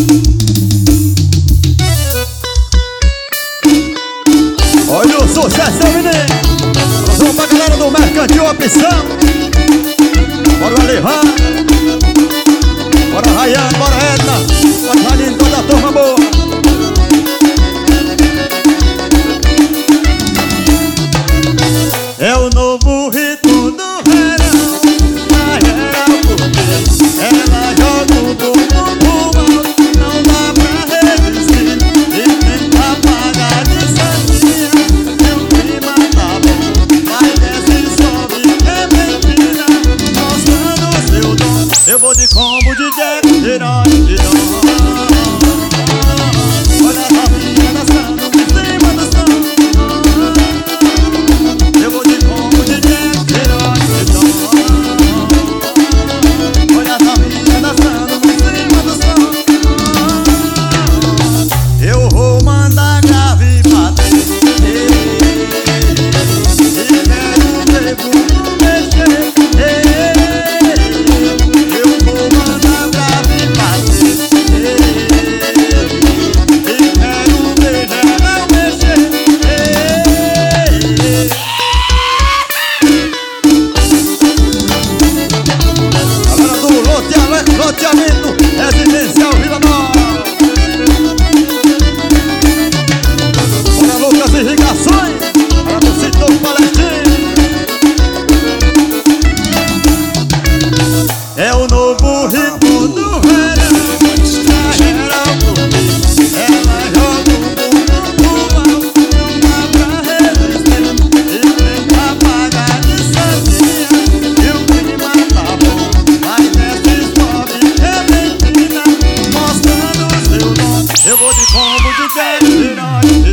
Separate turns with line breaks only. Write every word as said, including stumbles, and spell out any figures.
Olha o sucesso, menino. Nós vamos pra galera do Mercantil Opção. Bora levar. Bora Rayane, bora Edna. Bora Janine, toda a turma boa. É o novo ritmo do verão. Na geral, porque ela joga o bumbum pro alto. Não dá pra resistir e tenta apagar de santinha. Meu clima tá bom, mas desce e sobe repentina. Mostrando o seu dom. Eu vou de combo de Jack, herói de dom. Olha a novinha dançando em cima do som. Eu vou de combo de Jack, herói de dom. Olha a novinha dançando em cima do som. Eu vou mandar grave bater e quero ver como mexer. Eu vou mandar grave bater e quero ver ela mexer. Galera do loteamento, loteamento residencial Vila Nova. Olha Lucas Irrigações, para do setor Palestino. É o novo ritmo do verão. Na geral, porque ela joga o bumbum pro alto. Não dá pra resistir e tenta apagar de santinha. E o clima tá bom, mas desce e sobe repentina. Mostrando o seu dom. Eu vou de combo de Jack, herói.